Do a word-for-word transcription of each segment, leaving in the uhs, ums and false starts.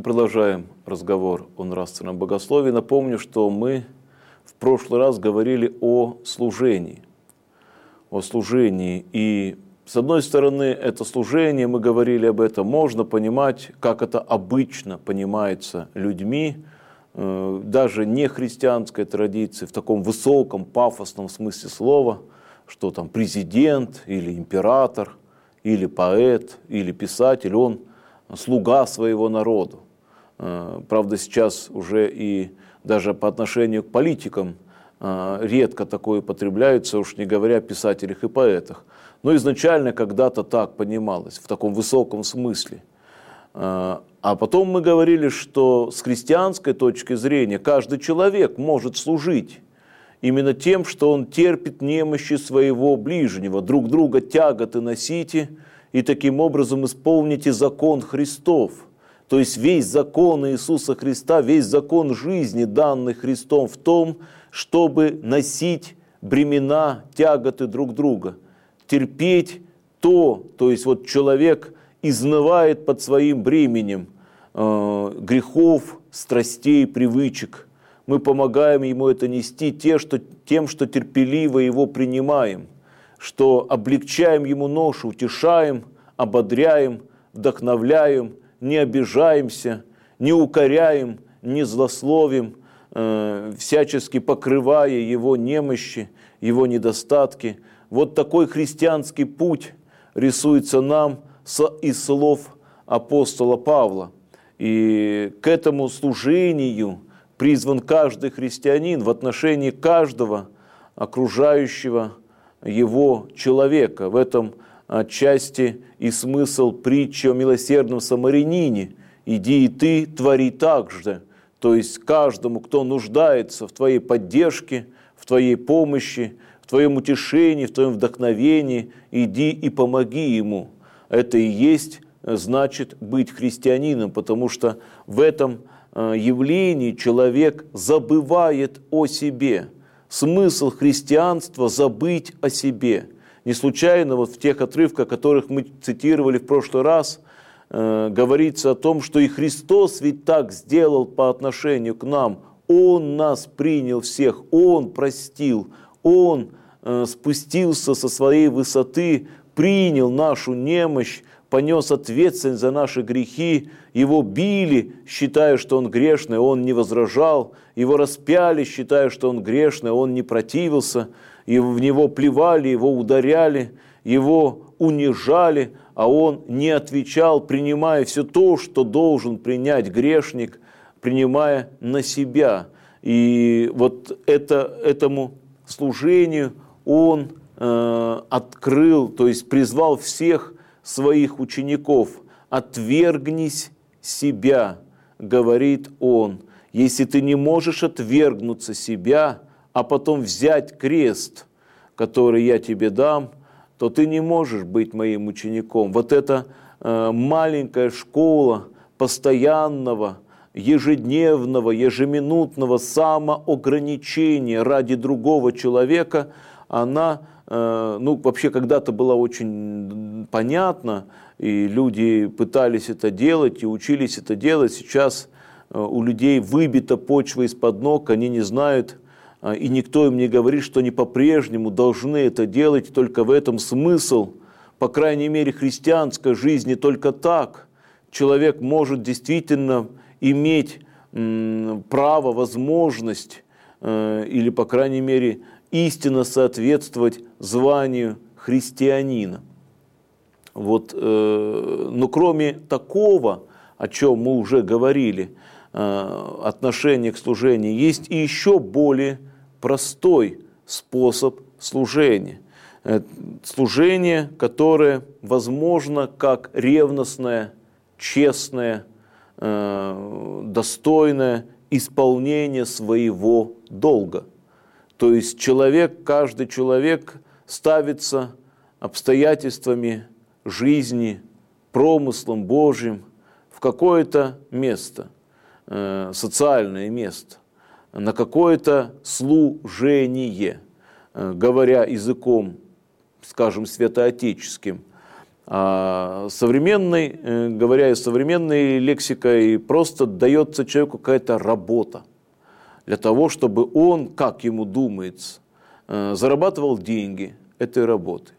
Мы продолжаем разговор о нравственном богословии. Напомню, что мы в прошлый раз говорили о служении. О служении. И с одной стороны, это служение, мы говорили об этом, можно понимать, как это обычно понимается людьми, даже не христианской традиции, в таком высоком, пафосном смысле слова, что там президент или император, или поэт, или писатель, он слуга своего народу. Правда, сейчас уже и даже по отношению к политикам редко такое употребляется, уж не говоря о писателях и поэтах. Но изначально когда-то так понималось, в таком высоком смысле. А потом мы говорили, что с христианской точки зрения каждый человек может служить именно тем, что он терпит немощи своего ближнего, друг друга тяготы носите, и таким образом исполните закон Христов. То есть весь закон Иисуса Христа, весь закон жизни, данный Христом, в том, чтобы носить бремена, тяготы друг друга, терпеть то, то есть вот человек изнывает под своим бременем э, грехов, страстей, привычек. Мы помогаем ему это нести те, что, тем, что терпеливо его принимаем, что облегчаем ему ношу, утешаем, ободряем, вдохновляем, не обижаемся, не укоряем, не злословим, э, всячески покрывая его немощи, его недостатки. Вот такой христианский путь рисуется нам из слов апостола Павла. И к этому служению призван каждый христианин в отношении каждого окружающего его человека. В этом отчасти и смысл притчи о милосердном самарянине. «Иди и ты, твори так же». То есть каждому, кто нуждается в твоей поддержке, в твоей помощи, в твоем утешении, в твоем вдохновении, иди и помоги ему. Это и есть, значит, быть христианином, потому что в этом явлении человек забывает о себе. Смысл христианства – забыть о себе. Не случайно вот в тех отрывках, которых мы цитировали в прошлый раз, э, говорится о том, что и Христос ведь так сделал по отношению к нам. Он нас принял всех, Он простил, Он э, спустился со своей высоты, принял нашу немощь, понес ответственность за наши грехи, его били, считая, что он грешный, он не возражал, его распяли, считая, что он грешный, он не противился, и в него плевали, его ударяли, его унижали, а он не отвечал, принимая все то, что должен принять грешник, принимая на себя. И вот это, этому служению он э, открыл, то есть призвал всех своих учеников: «Отвергнись себя», говорит он. Если ты не можешь отвергнуться себя, а потом взять крест, который я тебе дам, то ты не можешь быть моим учеником. Вот эта э, маленькая школа постоянного, ежедневного, ежеминутного самоограничения ради другого человека, она ну, вообще когда-то была очень понятна, и люди пытались это делать и учились это делать. Сейчас у людей выбита почва из-под ног, они не знают, и никто им не говорит, что они по-прежнему должны это делать, только в этом смысл, по крайней мере, христианской жизни. Только так человек может действительно иметь право, возможность, или, по крайней мере, истинно соответствовать званию христианина. Вот, э, но кроме такого, о чем мы уже говорили, э, отношение к служению, есть и еще более простой способ служения. Это служение, которое возможно как ревностное, честное, э, достойное исполнение своего долга. То есть человек, каждый человек ставится обстоятельствами жизни, промыслом Божьим в какое-то место, э, социальное место, на какое-то служение, э, говоря языком, скажем, святоотеческим. А современной, говоря современной лексикой, просто дается человеку какая-то работа для того, чтобы он, как ему думается, зарабатывал деньги этой работой,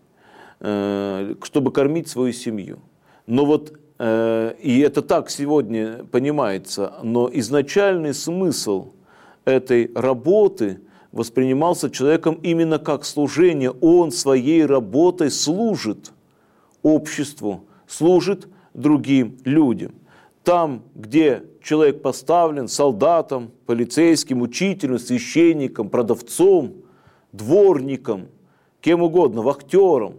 чтобы кормить свою семью. Но вот, и это так сегодня понимается, но изначальный смысл этой работы воспринимался человеком именно как служение. Он своей работой служит обществу, служит другим людям. Там, где человек поставлен солдатом, полицейским, учителем, священником, продавцом, дворником, кем угодно, вахтером,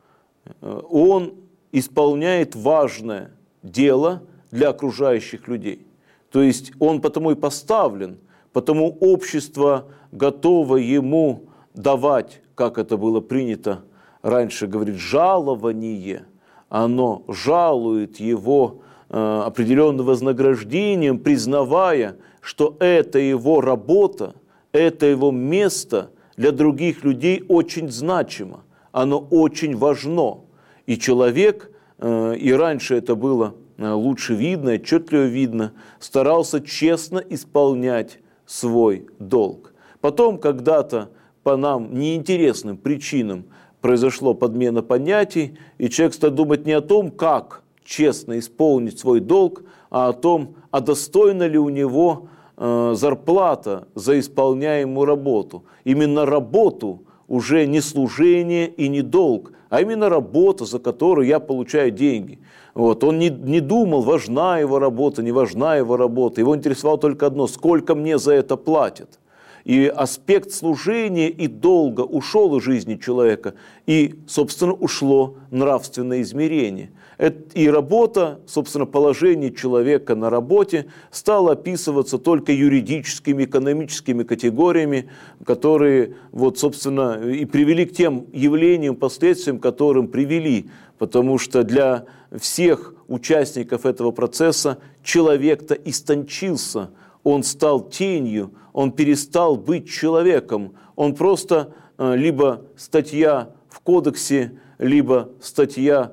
он исполняет важное дело для окружающих людей. То есть он потому и поставлен, потому общество готово ему давать, как это было принято раньше, говорит, жалование. Оно жалует его э, определенным вознаграждением, признавая, что это его работа, это его место для других людей очень значимо, оно очень важно. И человек, э, и раньше это было лучше видно, отчетливо видно, старался честно исполнять свой долг. Потом когда-то по нам неинтересным причинам произошла подмена понятий, и человек стал думать не о том, как честно исполнить свой долг, а о том, а достойна ли у него э, зарплата за исполняемую работу. Именно работу, уже не служение и не долг, а именно работа, за которую я получаю деньги. Вот. Он не, не думал, важна его работа, не важна его работа. Его интересовало только одно, сколько мне за это платят. И аспект служения и долга ушел из жизни человека, и, собственно, ушло нравственное измерение. И работа, собственно, положение человека на работе стало описываться только юридическими, экономическими категориями, которые, вот, собственно, и привели к тем явлениям, последствиям, которым привели. Потому что для всех участников этого процесса человек-то истончился, он стал тенью, он перестал быть человеком, он просто либо статья в кодексе, либо статья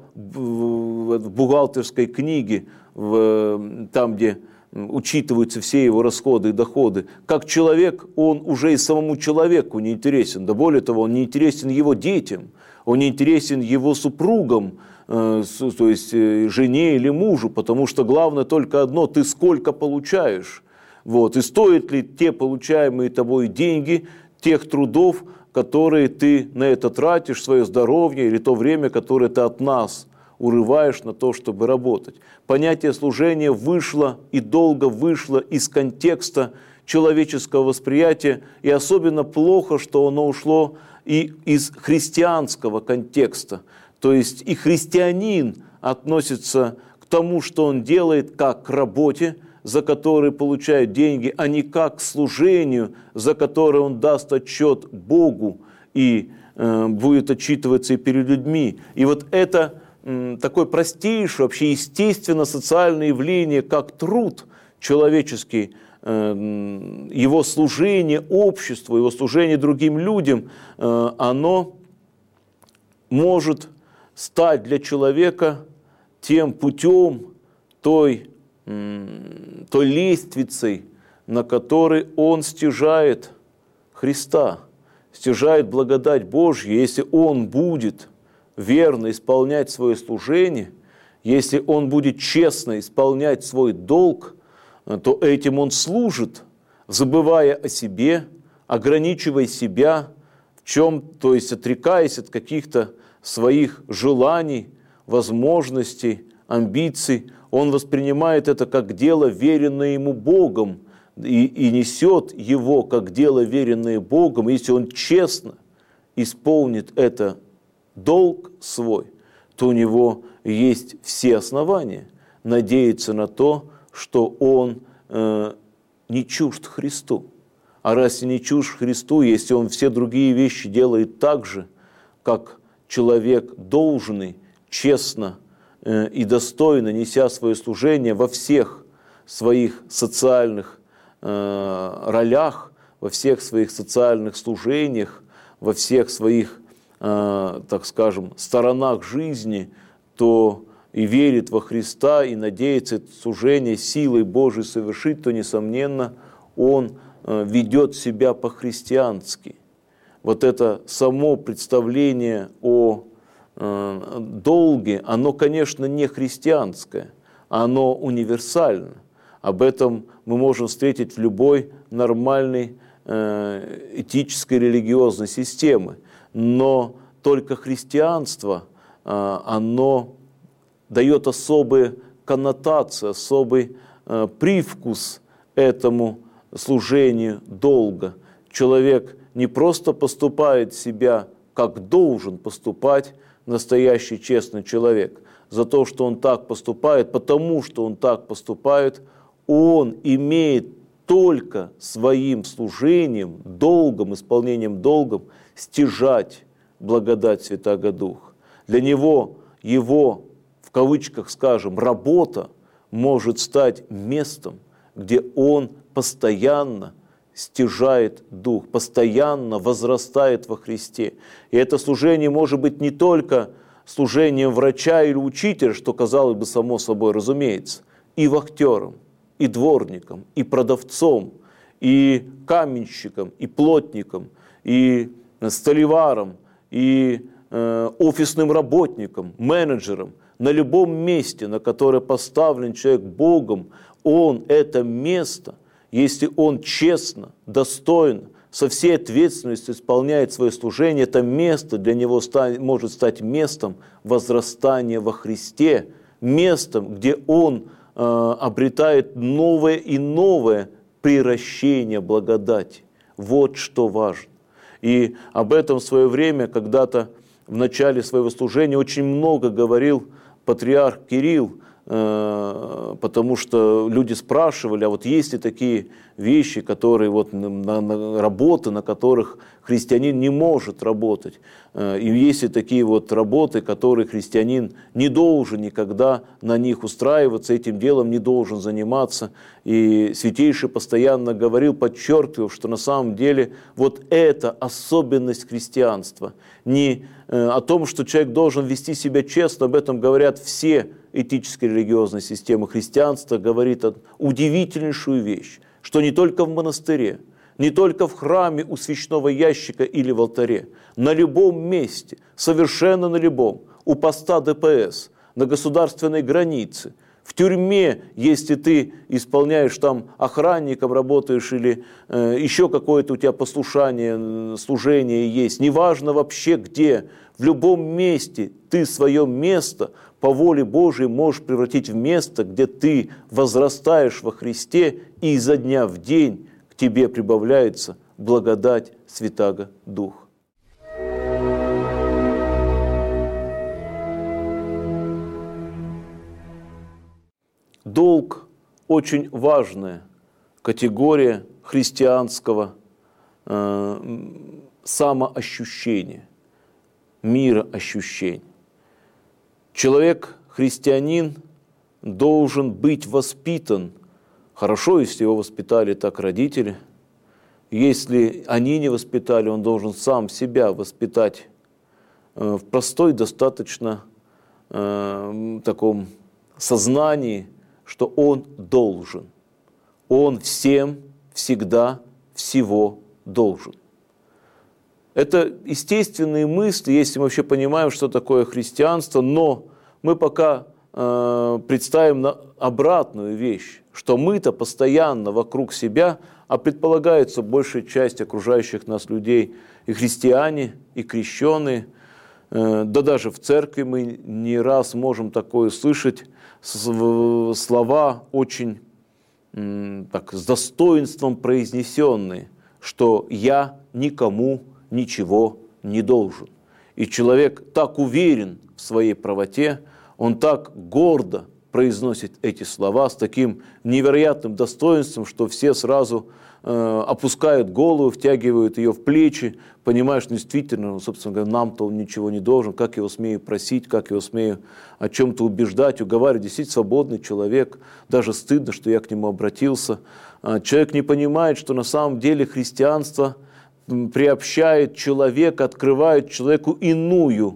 в бухгалтерской книге, в, там, где учитываются все его расходы и доходы. Как человек, он уже и самому человеку не интересен. Да более того, он не интересен его детям, он не интересен его супругам, э, то есть э, жене или мужу, потому что главное только одно – ты сколько получаешь. Вот. И стоят ли те получаемые тобой деньги, тех трудов, которые ты на это тратишь, свое здоровье или то время, которое ты от нас урываешь на то, чтобы работать. Понятие служения вышло и долго вышло из контекста человеческого восприятия, и особенно плохо, что оно ушло и из христианского контекста. То есть и христианин относится к тому, что он делает, как к работе, за которые получает деньги, а не как к служению, за которое он даст отчет Богу и э, будет отчитываться и перед людьми. И вот это э, такое простейшее, вообще естественно социальное явление, как труд человеческий, э, его служение обществу, его служение другим людям, э, оно может стать для человека тем путем, той той лестницей, на которой он стяжает Христа, стяжает благодать Божью. Если он будет верно исполнять свое служение, если он будет честно исполнять свой долг, то этим он служит, забывая о себе, ограничивая себя в чем, то есть отрекаясь от каких-то своих желаний, возможностей, амбиций. Он воспринимает это как дело, веренное ему Богом, и, и несет его как дело, веренное Богом. Если он честно исполнит это долг свой, то у него есть все основания надеяться на то, что он э, не чужд Христу. А раз не чужд Христу, если он все другие вещи делает так же, как человек должный, честно и достойно, неся свое служение во всех своих социальных э, ролях, во всех своих социальных служениях, во всех своих, э, так скажем, сторонах жизни, то кто и верит во Христа, и надеется это служение силой Божией совершить, то, несомненно, он ведет себя по-христиански. Вот это само представление о э, долге, оно, конечно, не христианское, оно универсально. Об этом мы можем встретить в любой нормальной э, этической религиозной системе. Но только христианство, э, оно дает особые коннотации, особый э, привкус этому служению долга. Человек не просто поступает себя, как должен поступать настоящий честный человек. За то, что он так поступает, потому что он так поступает, он имеет только своим служением, долгом, исполнением долгом стяжать благодать Святаго Духа. Для него его, в кавычках скажем, работа может стать местом, где он постоянно стяжает Дух, постоянно возрастает во Христе. И это служение может быть не только служением врача или учителя, что, казалось бы, само собой разумеется, и вахтером, и дворником, и продавцом, и каменщиком, и плотником, и столеваром, и э, офисным работником, менеджером. На любом месте, на которое поставлен человек Богом, он это место, если он честно, достойно, со всей ответственностью исполняет свое служение, это место для него станет, может стать местом возрастания во Христе, местом, где он э, обретает новое и новое приращение благодати. Вот что важно. И об этом в свое время, когда-то в начале своего служения, очень много говорил патриарх Кирилл, потому что люди спрашивали, а вот есть ли такие вещи, которые вот на, на работы, на которых христианин не может работать, и есть ли такие вот работы, которые христианин не должен никогда на них устраиваться, этим делом не должен заниматься. И Святейший постоянно говорил, подчеркивал, что на самом деле вот эта особенность христианства, не о том, что человек должен вести себя честно, об этом говорят все этической религиозной системы. Христианства говорит удивительнейшую вещь, что не только в монастыре, не только в храме у свечного ящика или в алтаре, на любом месте, совершенно на любом, у поста Дэ Пэ Эс, на государственной границе, в тюрьме, если ты исполняешь там охранником, работаешь или э, еще какое-то у тебя послушание, служение есть, неважно вообще где, в любом месте ты свое место по воле Божией можешь превратить в место, где ты возрастаешь во Христе, и изо дня в день к тебе прибавляется благодать Святаго Духа. Долг – очень важная категория христианского э, самоощущения, мироощущения. Человек, христианин, должен быть воспитан. Хорошо, если его воспитали так родители. Если они не воспитали, он должен сам себя воспитать э, в простой, достаточно э, таком сознании, что он должен. Он всем, всегда, всего должен. Это естественные мысли, если мы вообще понимаем, что такое христианство, но мы пока э, представим на обратную вещь, что мы-то постоянно вокруг себя, а предполагается большая часть окружающих нас людей и христиане, и крещеные, э, да даже в церкви мы не раз можем такое слышать, слова очень э, так, с достоинством произнесенные, что «я никому ничего не должен». И человек так уверен в своей правоте, он так гордо произносит эти слова с таким невероятным достоинством, что все сразу э, опускают голову, втягивают ее в плечи, понимая, что действительно, собственно говоря, нам-то он ничего не должен, как его смею просить, как его смею о чем-то убеждать, уговаривать. Действительно свободный человек, даже стыдно, что я к нему обратился. Человек не понимает, что на самом деле христианство приобщает человека, открывает человеку иную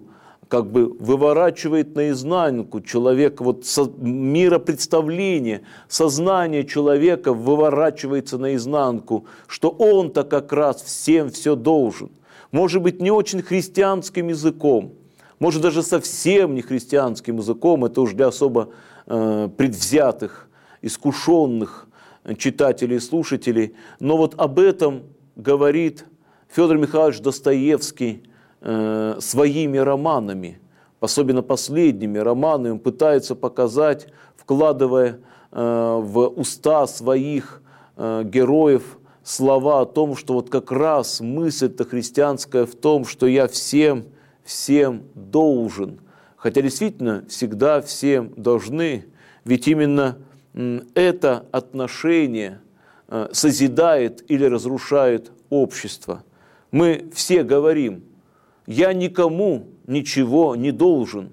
как бы выворачивает наизнанку человека, вот со, миропредставление, сознание человека выворачивается наизнанку, что он-то как раз всем все должен. Может быть, не очень христианским языком, может даже совсем не христианским языком, это уж для особо э, предвзятых, искушенных читателей и слушателей, но вот об этом говорит Федор Михайлович Достоевский э, своими романами, особенно последними романами, он пытается показать, вкладывая э, в уста своих э, героев слова о том, что вот как раз мысль-то христианская в том, что я всем, всем должен. Хотя действительно всегда всем должны, ведь именно это отношение созидает или разрушает общество. Мы все говорим, я никому ничего не должен,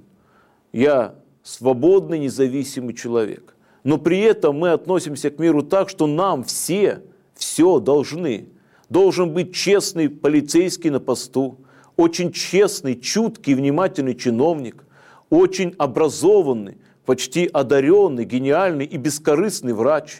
я свободный, независимый человек. Но при этом мы относимся к миру так, что нам все все должны. Должен быть честный полицейский на посту, очень честный, чуткий, внимательный чиновник, очень образованный, почти одаренный, гениальный и бескорыстный врач,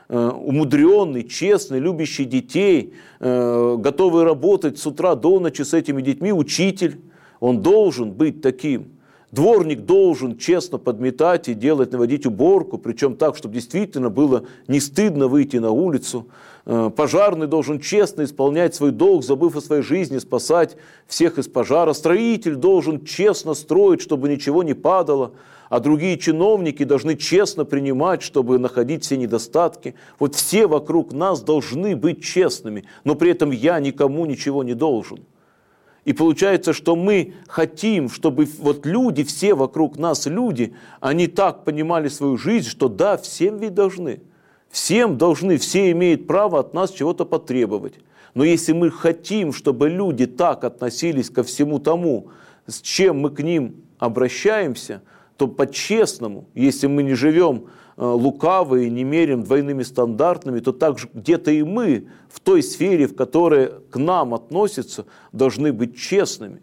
умудренный, честный, любящий детей, готовый работать с утра до ночи с этими детьми, учитель. Он должен быть таким. Дворник должен честно подметать и делать, наводить уборку, причем так, чтобы действительно было не стыдно выйти на улицу. Пожарный должен честно исполнять свой долг, забыв о своей жизни, спасать всех из пожара. Строитель должен честно строить, чтобы ничего не падало. А другие чиновники должны честно принимать, чтобы находить все недостатки. Вот все вокруг нас должны быть честными, но при этом я никому ничего не должен. И получается, что мы хотим, чтобы вот люди, все вокруг нас люди, они так понимали свою жизнь, что да, всем ведь должны. Всем должны, все имеют право от нас чего-то потребовать. Но если мы хотим, чтобы люди так относились ко всему тому, с чем мы к ним обращаемся, то по-честному, если мы не живем лукаво и не меряем двойными стандартами, то также где-то и мы в той сфере, в которой к нам относятся, должны быть честными.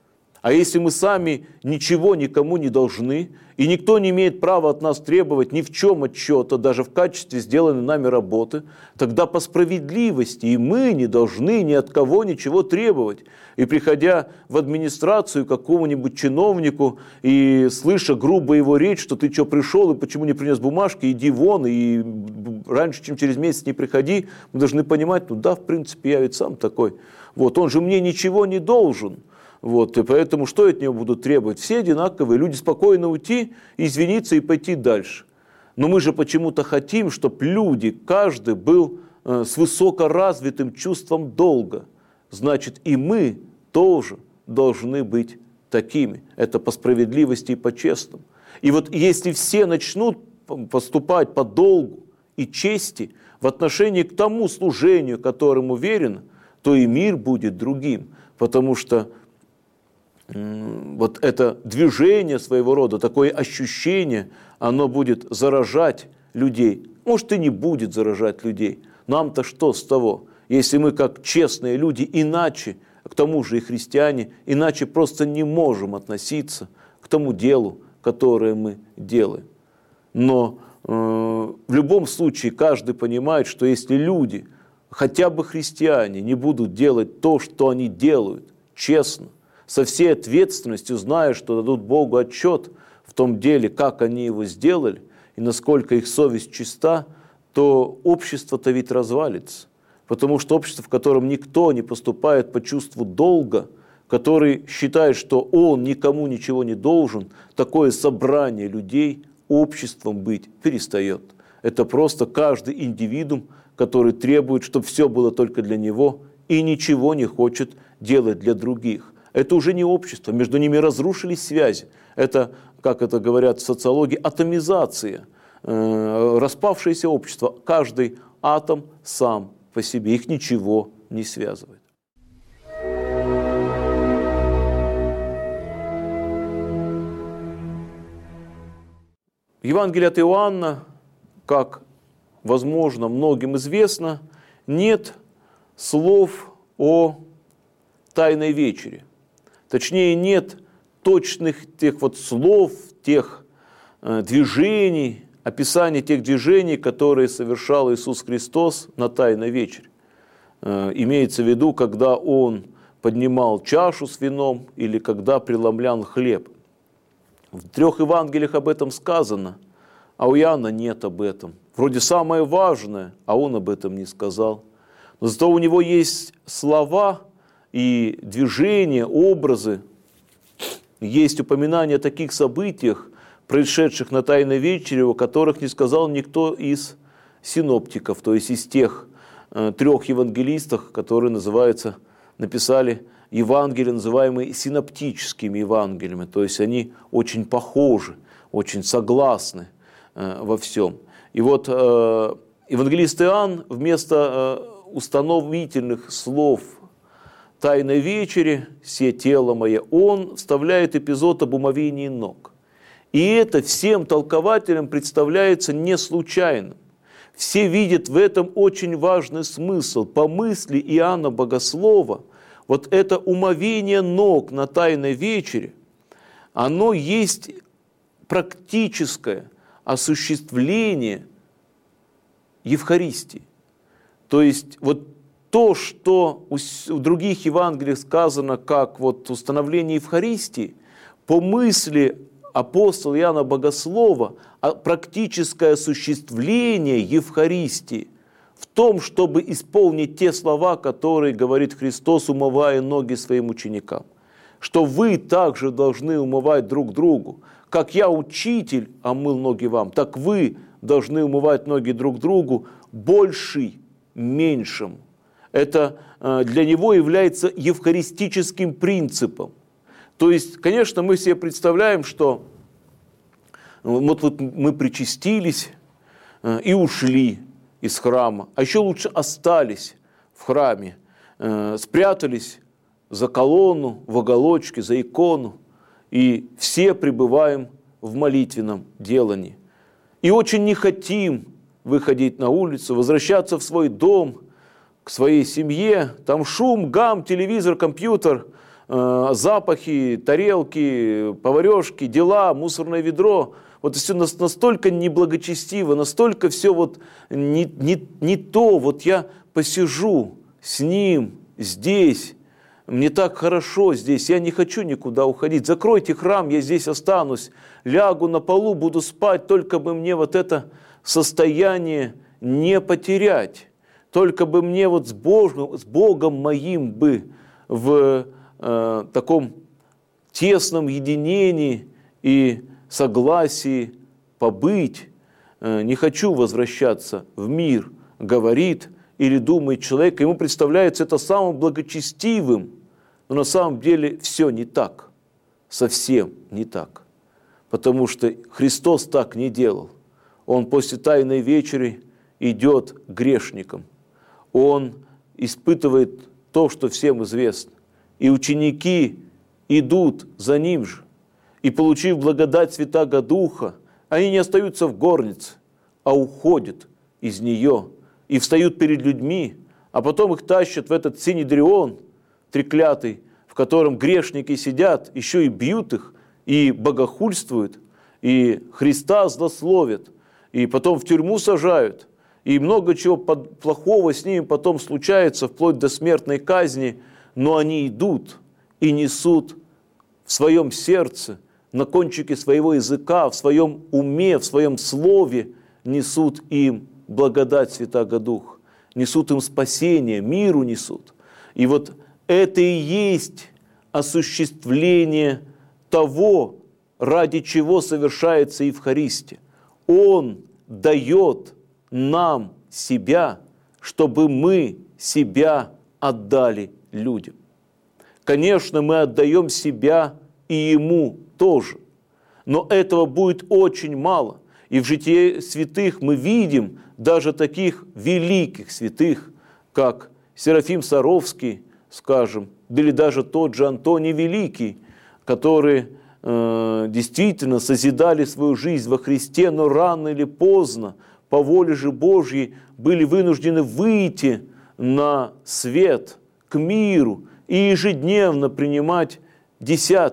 А если мы сами ничего никому не должны, и никто не имеет права от нас требовать ни в чем отчета, даже в качестве сделанной нами работы, тогда по справедливости и мы не должны ни от кого ничего требовать. И приходя в администрацию к какому-нибудь чиновнику и слыша грубо его речь, что ты что пришел и почему не принес бумажки, иди вон, и раньше, чем через месяц не приходи, мы должны понимать, ну да, в принципе, я ведь сам такой. Вот, он же мне ничего не должен. Вот, и поэтому что от него будут требовать? Все одинаковые, люди спокойно уйти, извиниться и пойти дальше. Но мы же почему-то хотим, чтобы люди, каждый был э, с высокоразвитым чувством долга. Значит, и мы тоже должны быть такими. Это по справедливости и по-честному. И вот если все начнут поступать по долгу и чести в отношении к тому служению, которым уверен, то и мир будет другим. Потому что вот это движение своего рода, такое ощущение, оно будет заражать людей. Может, и не будет заражать людей. Нам-то что с того, если мы, как честные люди, иначе, к тому же и христиане, иначе просто не можем относиться к тому делу, которое мы делаем. Но э, в любом случае каждый понимает, что если люди, хотя бы христиане, не будут делать то, что они делают, честно, со всей ответственностью, зная, что дадут Богу отчет в том деле, как они его сделали, и насколько их совесть чиста, то общество-то ведь развалится. Потому что общество, в котором никто не поступает по чувству долга, который считает, что он никому ничего не должен, такое собрание людей обществом быть перестает. Это просто каждый индивидуум, который требует, чтобы все было только для него и ничего не хочет делать для других. Это уже не общество, между ними разрушились связи. Это, как это говорят в социологии, атомизация, э, распавшееся общество. Каждый атом сам по себе, их ничего не связывает. В Евангелии от Иоанна, как, возможно, многим известно, нет слов о Тайной вечере. Точнее, нет точных тех вот слов, тех э, движений, описания тех движений, которые совершал Иисус Христос на Тайной вечере. Э, имеется в виду, когда Он поднимал чашу с вином или когда преломлял хлеб. В трех Евангелиях об этом сказано, а у Иоанна нет об этом. Вроде самое важное, а он об этом не сказал. Но зато у него есть слова и движения, образы, есть упоминания о таких событиях, происшедших на Тайной вечере, о которых не сказал никто из синоптиков, то есть из тех э, трех евангелистов, которые называются, написали Евангелия, называемые синоптическими Евангелиями, то есть они очень похожи, очень согласны э, во всем. И вот э, евангелист Иоанн вместо э, установительных слов Тайной вечери, «Се тело мое», он вставляет эпизод об умовении ног. И это всем толкователям представляется не случайным. Все видят в этом очень важный смысл. По мысли Иоанна Богослова, вот это умовение ног на Тайной вечере, оно есть практическое осуществление Евхаристии. То есть вот то, что у других Евангелиях сказано как вот установление Евхаристии, по мысли апостола Иоанна Богослова, практическое осуществление Евхаристии в том, чтобы исполнить те слова, которые говорит Христос, умывая ноги своим ученикам. Что вы также должны умывать друг другу. Как я, учитель, омыл ноги вам, так вы должны умывать ноги друг другу, больший меньшему. Это для него является евхаристическим принципом. То есть, конечно, мы себе представляем, что вот, вот мы причастились и ушли из храма, а еще лучше остались в храме, спрятались за колонну, в уголочке, за икону, и все пребываем в молитвенном делании. И очень не хотим выходить на улицу, возвращаться в свой дом, к своей семье, там шум, гам, телевизор, компьютер, э, запахи, тарелки, поварешки, дела, мусорное ведро. Вот все настолько неблагочестиво, настолько все вот не, не, не то. Вот я посижу с ним здесь, мне так хорошо здесь, я не хочу никуда уходить. Закройте храм, я здесь останусь, лягу на полу, буду спать, только бы мне вот это состояние не потерять. Только бы мне вот с Богом, с Богом моим бы в э, таком тесном единении и согласии побыть. Э, не хочу возвращаться в мир, говорит или думает человек. Ему представляется это самым благочестивым, но на самом деле все не так, совсем не так. Потому что Христос так не делал. Он после Тайной вечери идет к грешникам. Он испытывает то, что всем известно. И ученики идут за ним же. И, получив благодать Святаго Духа, они не остаются в горнице, а уходят из нее и встают перед людьми, а потом их тащат в этот синедрион треклятый, в котором грешники сидят, еще и бьют их, и богохульствуют, и Христа злословят, и потом в тюрьму сажают. И много чего плохого с ними потом случается, вплоть до смертной казни, но они идут и несут в своем сердце, на кончике своего языка, в своем уме, в своем слове, несут им благодать Святаго Духа, несут им спасение, миру несут. И вот это и есть осуществление того, ради чего совершается Евхаристия. Он дает нам себя, чтобы мы себя отдали людям. Конечно, мы отдаем себя и Ему тоже, но этого будет очень мало. И в житии святых мы видим даже таких великих святых, как Серафим Саровский, скажем, или даже тот же Антоний Великий, которые э, действительно созидали свою жизнь во Христе, но рано или поздно, по воле же Божьей, были вынуждены выйти на свет, к миру и ежедневно принимать десятки,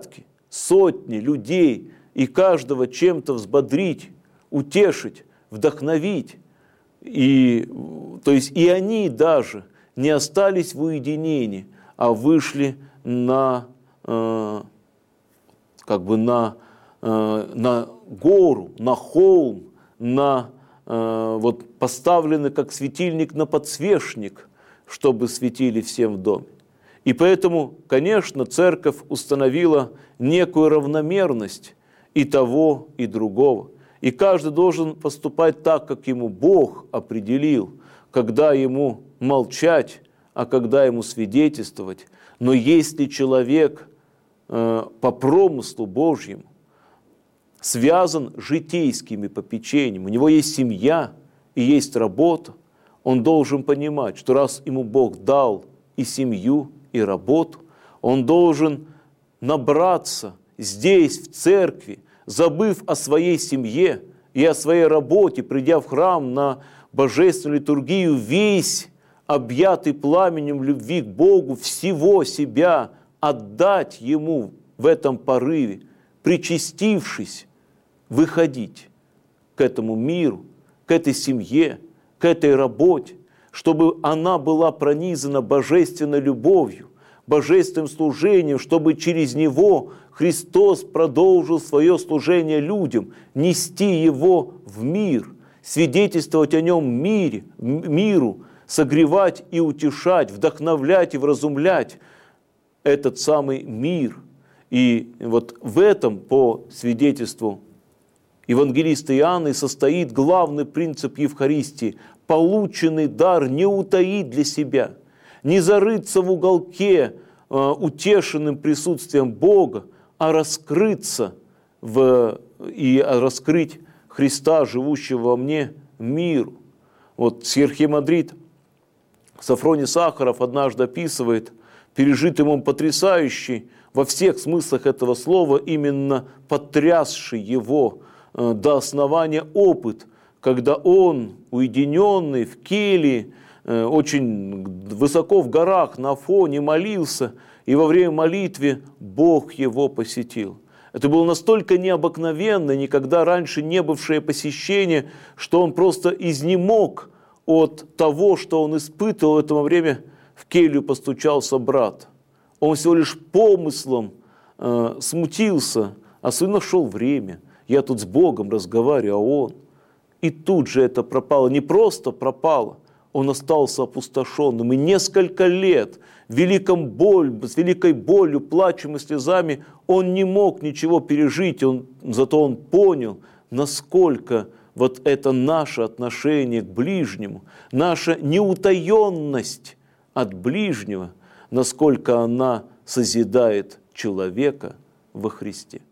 сотни людей и каждого чем-то взбодрить, утешить, вдохновить. И, то есть и они даже не остались в уединении, а вышли на, э, как бы на, э, на гору, на холм, на, э, вот поставлены как светильник на подсвечник, чтобы светили всем в доме. И поэтому, конечно, церковь установила некую равномерность и того, и другого. И каждый должен поступать так, как ему Бог определил, когда ему молчать, а когда ему свидетельствовать. Но если человек э, по промыслу Божьему связан житейскими попечениями, у него есть семья и есть работа, он должен понимать, что раз ему Бог дал и семью, и работу, он должен набраться здесь, в церкви, забыв о своей семье и о своей работе, придя в храм на божественную литургию, весь объятый пламенем любви к Богу, всего себя отдать Ему в этом порыве, причастившись, выходить к этому миру, к этой семье, к этой работе, чтобы она была пронизана божественной любовью, божественным служением, чтобы через него Христос продолжил свое служение людям, нести его в мир, свидетельствовать о нем мире, миру, согревать и утешать, вдохновлять и вразумлять этот самый мир. И вот в этом, по свидетельству евангелиста Иоанна, и состоит главный принцип Евхаристии. Полученный дар не утаить для себя, не зарыться в уголке э, утешенным присутствием Бога, а раскрыться в, и раскрыть Христа, живущего во мне, миру. Вот сверхиемандрит Сафроний Сахаров однажды описывает пережитый им потрясающий во всех смыслах этого слова, именно потрясший его э, до основания опыт, когда он, уединенный в келье, э, очень высоко в горах на Афоне молился, и во время молитвы Бог его посетил. Это было настолько необыкновенно, никогда раньше не бывшее посещение, что он просто изнемог от того, что он испытывал. В это время в келью постучался брат. Он всего лишь помыслом э, смутился, а сын нашел время. Я тут с Богом разговариваю, а он... И тут же это пропало. Не просто пропало, он остался опустошенным. И несколько лет в великом боль, с великой болью, плачем и слезами он не мог ничего пережить. Он, зато он понял, насколько вот это наше отношение к ближнему, наша неутаенность от ближнего, насколько она созидает человека во Христе.